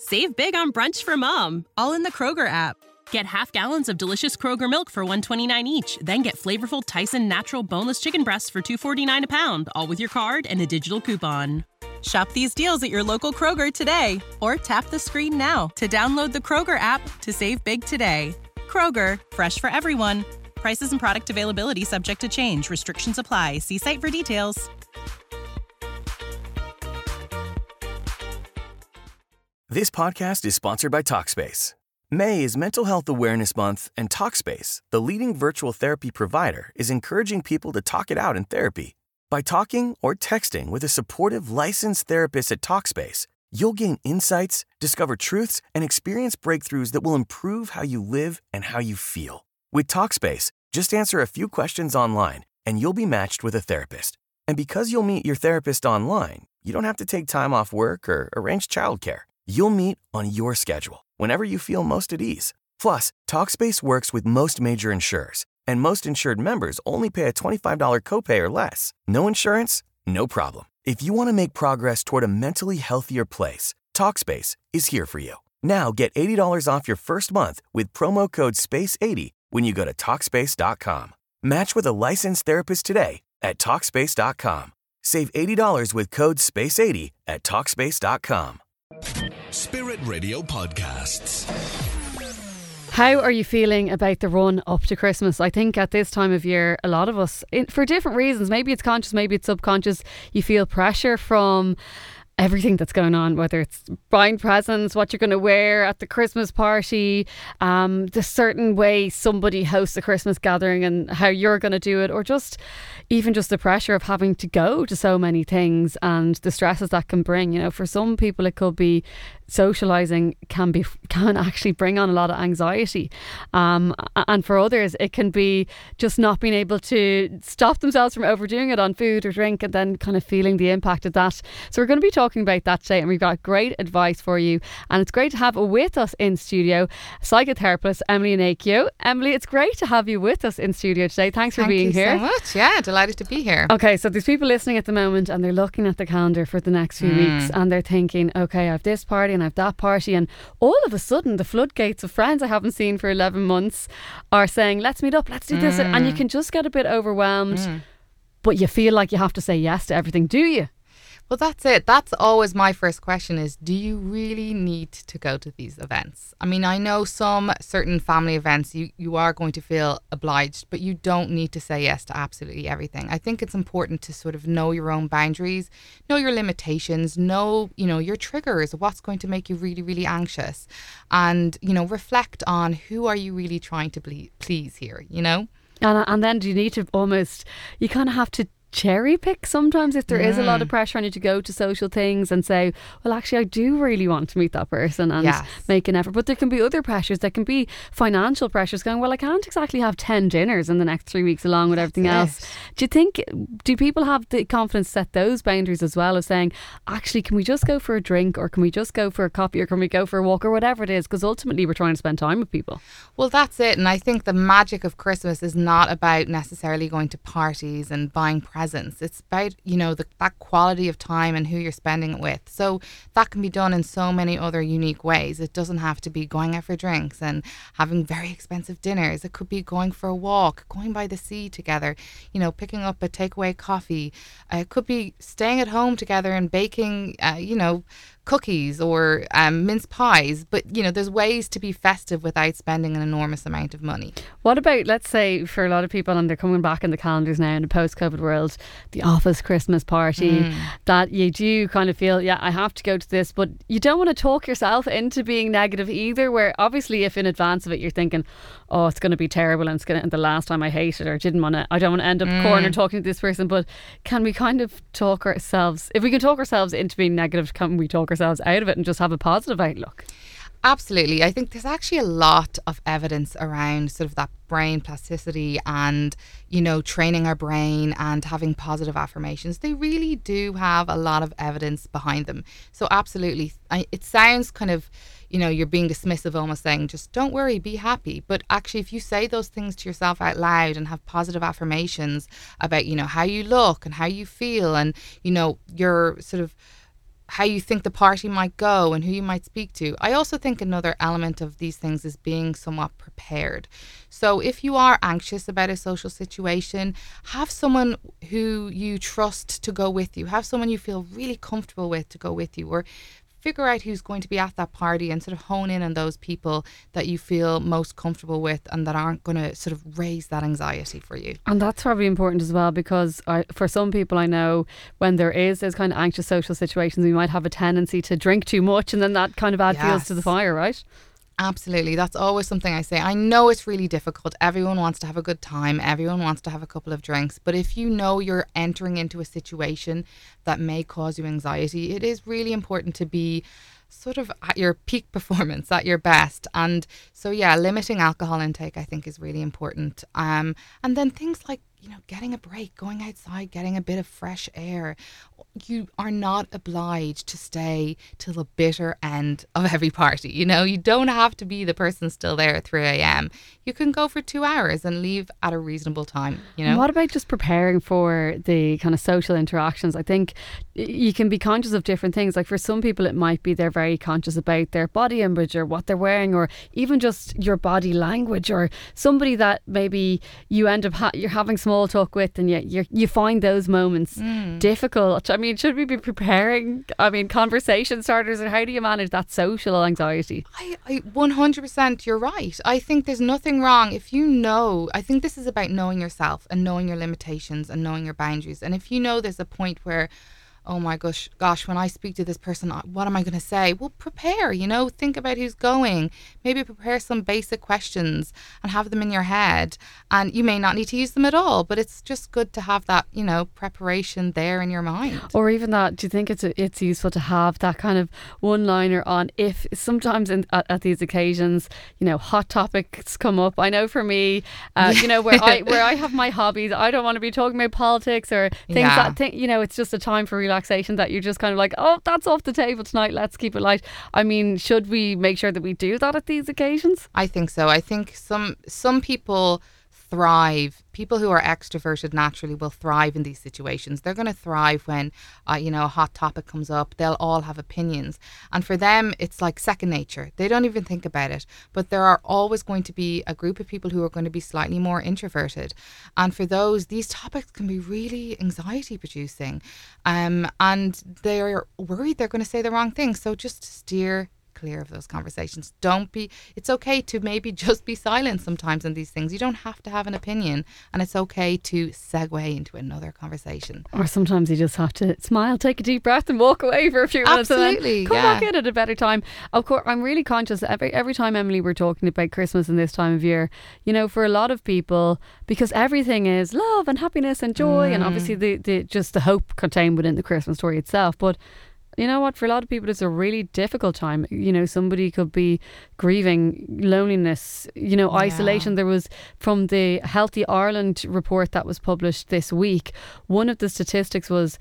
Save big on brunch for mom, all in the Kroger app. Get half gallons of delicious Kroger milk for $1.29 each. Then get flavorful Tyson natural boneless chicken breasts for $2.49 a pound, all with your card and a digital coupon. Shop these deals at your local Kroger today, or tap the screen now to download the Kroger app to save big today. Kroger, fresh for everyone. Prices and product availability subject to change. Restrictions apply. See site for details. This podcast is sponsored by Talkspace. May is Mental Health Awareness Month, and Talkspace, the leading virtual therapy provider, is encouraging people to talk it out in therapy. By talking or texting with a supportive, licensed therapist at Talkspace, you'll gain insights, discover truths, and experience breakthroughs that will improve how you live and how you feel. With Talkspace, just answer a few questions online, and you'll be matched with a therapist. And because you'll meet your therapist online, you don't have to take time off work or arrange childcare. You'll meet on your schedule, whenever you feel most at ease. Plus, Talkspace works with most major insurers, and most insured members only pay a $25 copay or less. No insurance? No problem. If you want to make progress toward a mentally healthier place, Talkspace is here for you. Now get $80 off your first month with promo code SPACE80 when you go to Talkspace.com. Match with a licensed therapist today at Talkspace.com. Save $80 with code SPACE80 at Talkspace.com. Spirit Radio Podcasts. How are you feeling about the run up to Christmas? I think at this time of year, a lot of us, for different reasons, maybe it's conscious, maybe it's subconscious, you feel pressure from everything that's going on, whether it's buying presents, what you're going to wear at the Christmas party, the certain way somebody hosts a Christmas gathering and how you're going to do it, or just even just the pressure of having to go to so many things and the stresses that can bring. You know, for some people it could be socialising can actually bring on a lot of anxiety, and for others it can be just not being able to stop themselves from overdoing it on food or drink, and then kind of feeling the impact of that. So we're going to be talking about that today, and we've got great advice for you, and it's great to have with us in studio psychotherapist Emily Anakio. Emily, it's great to have you with us in studio today. Thanks for being here. Thank you so much. Yeah, delighted to be here. Okay, so there's people listening at the moment and they're looking at the calendar for the next few weeks, and they're thinking, okay, I have this party and I have that party, and all of a sudden the floodgates of friends I haven't seen for 11 months are saying, let's meet up, let's do this, and you can just get a bit overwhelmed, but you feel like you have to say yes to everything, do you? Well, that's it. That's always my first question is, do you really need to go to these events? I mean, I know some certain family events you are going to feel obliged, but you don't need to say yes to absolutely everything. I think it's important to sort of know your own boundaries, know your limitations, know, your triggers, what's going to make you really, really anxious, and, reflect on who are you really trying to please here, And then do you need to you kind of have to cherry pick sometimes if there is a lot of pressure on you to go to social things and say, well, actually I do really want to meet that person and make an effort. But there can be other pressures. There can be financial pressures going, well, I can't exactly have 10 dinners in the next 3 weeks along with everything else. Do people have the confidence to set those boundaries as well, of saying, actually, can we just go for a drink, or can we just go for a coffee, or can we go for a walk, or whatever it is, because ultimately we're trying to spend time with people? Well, that's it. And I think the magic of Christmas is not about necessarily going to parties and buying presents. It's about, that quality of time and who you're spending it with. So that can be done in so many other unique ways. It doesn't have to be going out for drinks and having very expensive dinners. It could be going for a walk, going by the sea together, picking up a takeaway coffee. It could be staying at home together and baking, cookies or mince pies. But, there's ways to be festive without spending an enormous amount of money. What about, let's say, for a lot of people, and they're coming back in the calendars now in the post-COVID world, the office Christmas party, that you do kind of feel, I have to go to this, but you don't want to talk yourself into being negative either, where obviously if in advance of it you're thinking, oh, it's going to be terrible and it's going to, the last time I hated or I don't want to end up cornered talking to this person. But can we kind of talk ourselves, if we can talk ourselves into being negative, can we talk ourselves out of it and just have a positive outlook? Absolutely. I think there's actually a lot of evidence around sort of that brain plasticity and, training our brain and having positive affirmations. They really do have a lot of evidence behind them. So absolutely. It sounds kind of, you're being dismissive, almost saying, just don't worry, be happy. But actually, if you say those things to yourself out loud and have positive affirmations about, how you look and how you feel and, your sort of how you think the party might go and who you might speak to. I also think another element of these things is being somewhat prepared. So if you are anxious about a social situation, have someone who you trust to go with you. Have someone you feel really comfortable with to go with you, or figure out who's going to be at that party and sort of hone in on those people that you feel most comfortable with and that aren't going to sort of raise that anxiety for you. And that's probably important as well, because for some people I know, when there is those kind of anxious social situations, we might have a tendency to drink too much, and then that kind of adds fuel to the fire, right? Absolutely. That's always something I say. I know it's really difficult. Everyone wants to have a good time. Everyone wants to have a couple of drinks. But if you know you're entering into a situation that may cause you anxiety, it is really important to be sort of at your peak performance, at your best. And so, yeah, limiting alcohol intake, I think, is really important. And then things like, getting a break, going outside, getting a bit of fresh air. You are not obliged to stay till the bitter end of every party. You don't have to be the person still there at 3 a.m. You can go for 2 hours and leave at a reasonable time. What about just preparing for the kind of social interactions? I think you can be conscious of different things. Like for some people, it might be they're very conscious about their body image or what they're wearing, or even just your body language, or somebody that maybe you end up you're having small talk with, and you find those moments difficult. I mean, should we be preparing conversation starters, and how do you manage that social anxiety? I 100%, you're right. I think there's nothing wrong if I think this is about knowing yourself and knowing your limitations and knowing your boundaries. And if there's a point where, oh my gosh, when I speak to this person, what am I going to say? Well, prepare, think about who's going. Maybe prepare some basic questions and have them in your head. And you may not need to use them at all, but it's just good to have that, preparation there in your mind. Or even that, do you think it's useful to have that kind of one-liner on, if sometimes at these occasions, hot topics come up. I know for me, where I have my hobbies, I don't want to be talking about politics or things it's just a time for relaxation that you're just kind of like, oh, that's off the table tonight, let's keep it light. I mean, should we make sure that we do that at these occasions? I think so. I think some people thrive. People who are extroverted naturally will thrive in these situations. They're going to thrive when, a hot topic comes up. They'll all have opinions. And for them, it's like second nature. They don't even think about it. But there are always going to be a group of people who are going to be slightly more introverted. And for those, these topics can be really anxiety producing. And they're worried they're going to say the wrong thing. So just steer clear of those conversations. It's okay to maybe just be silent sometimes in these things. You don't have to have an opinion, and it's okay to segue into another conversation. Or sometimes you just have to smile, take a deep breath and walk away for a few minutes. Absolutely, and then come back in at a better time. Of course, I'm really conscious every time, Emily, we're talking about Christmas and this time of year, for a lot of people, because everything is love and happiness and joy, and obviously the hope contained within the Christmas story itself. But you know what, for a lot of people it's a really difficult time. Somebody could be grieving loneliness, isolation. There was, from the Healthy Ireland report that was published this week, one of the statistics was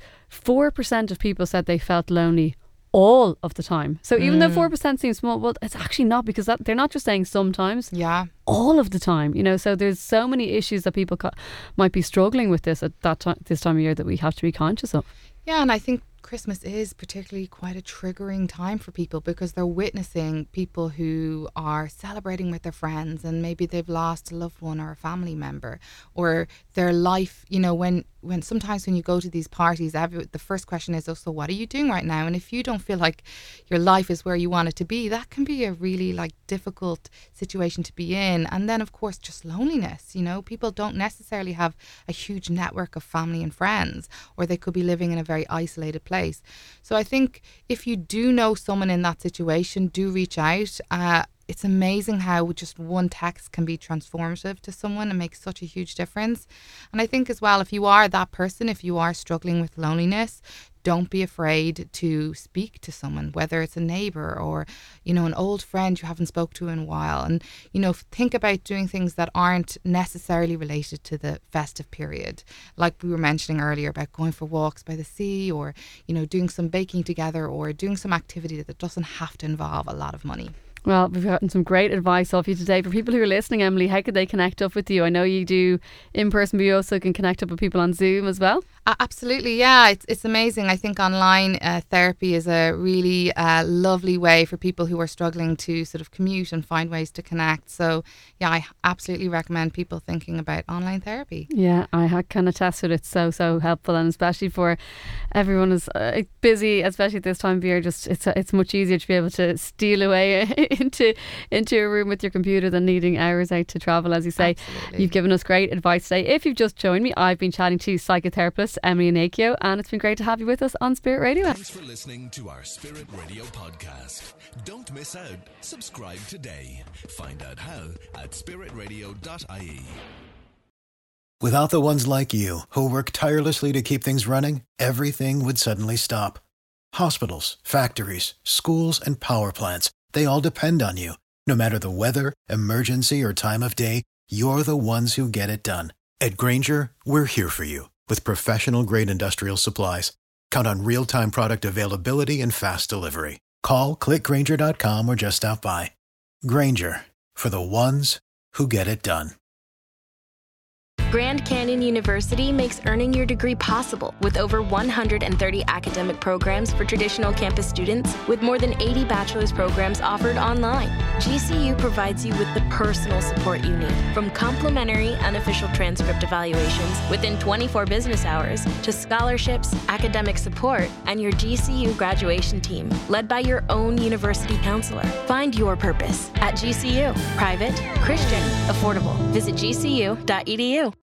4% of people said they felt lonely all of the time. So even though 4% seems small, well, it's actually not, because they're not just saying sometimes, all of the time. So there's so many issues that people might be struggling with this at this time of year that we have to be conscious of. Yeah, and I think Christmas is particularly quite a triggering time for people, because they're witnessing people who are celebrating with their friends, and maybe they've lost a loved one or a family member, or their life, when sometimes when you go to these parties, the first question is, so what are you doing right now? And if you don't feel like your life is where you want it to be, that can be a really difficult situation to be in. And then of course just loneliness. People don't necessarily have a huge network of family and friends, or they could be living in a very isolated place. So I think if you do know someone in that situation, do reach out. It's amazing how just one text can be transformative to someone and make such a huge difference. And I think as well, if you are that person, if you are struggling with loneliness, don't be afraid to speak to someone, whether it's a neighbour or, an old friend you haven't spoke to in a while. And, think about doing things that aren't necessarily related to the festive period. Like we were mentioning earlier about going for walks by the sea, or, doing some baking together, or doing some activity that doesn't have to involve a lot of money. Well, we've gotten some great advice off you today. For people who are listening, Emily, how could they connect up with you? I know you do in person, but you also can connect up with people on Zoom as well. Absolutely, yeah. It's amazing. I think online therapy is a really lovely way for people who are struggling to sort of commute and find ways to connect. So, yeah, I absolutely recommend people thinking about online therapy. Yeah, I can attest to it. It's so helpful, and especially for everyone who's busy, especially at this time of year. Just it's much easier to be able to steal away into a room with your computer than needing hours out to travel, as you say. Absolutely. You've given us great advice today. If you've just joined me, I've been chatting to psychotherapist Emily Anakio, and it's been great to have you with us on Spirit Radio. Thanks for listening to our Spirit Radio podcast. Don't miss out. Subscribe today. Find out how at spiritradio.ie. Without the ones like you, who work tirelessly to keep things running, everything would suddenly stop. Hospitals, factories, schools, and power plants, they all depend on you. No matter the weather, emergency, or time of day, you're the ones who get it done. At Grainger, we're here for you with professional-grade industrial supplies. Count on real-time product availability and fast delivery. Call, click Grainger.com, or just stop by. Grainger, for the ones who get it done. Grand Canyon University makes earning your degree possible with over 130 academic programs for traditional campus students, with more than 80 bachelor's programs offered online. GCU provides you with the personal support you need, from complimentary unofficial transcript evaluations within 24 business hours to scholarships, academic support, and your GCU graduation team, led by your own university counselor. Find your purpose at GCU. Private, Christian, affordable. Visit gcu.edu.